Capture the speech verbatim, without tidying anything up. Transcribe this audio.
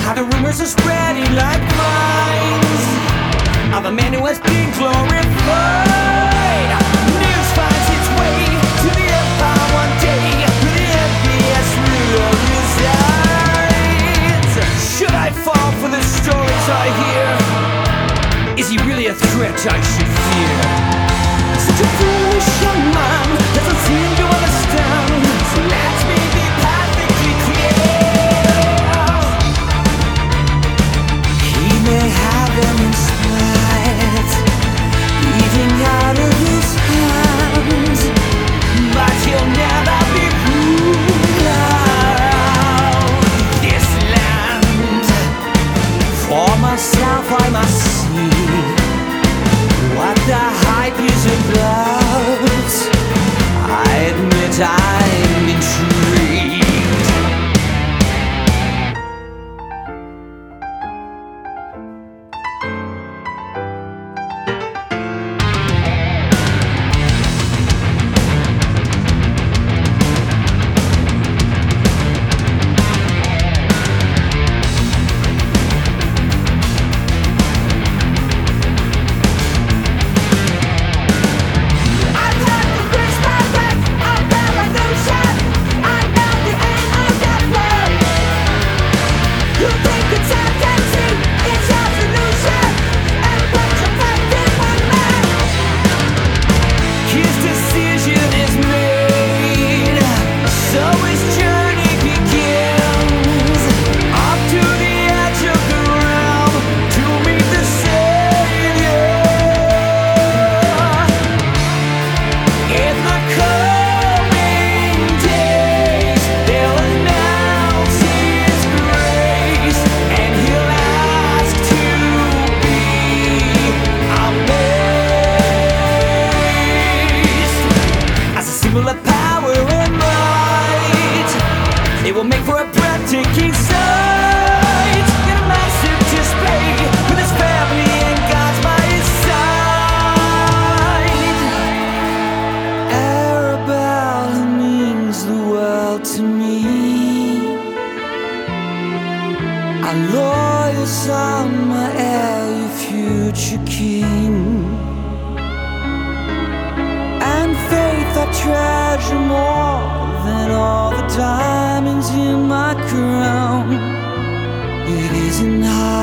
How the rumors are spreading like vines of a man who has been glorified. News finds its way to the empire one day, where the M B S ruler resides. Should I fall for the stories I hear? Is he really a threat I should fear? Such a foolish young man doesn't seem to understand. So let me be perfectly clear. He may have them inspired, bleeding out of his hands, but he'll never be ruler of this land. For myself I must see what the hype is about. I admit I'm intrigued. Of power and might, it will make for a breathtaking sight. In a massive display, with his family and God's by his side. Arabella means the world to me. Our loyal son, my heir, your future king. I treasure more than all the diamonds in my crown. It isn't hard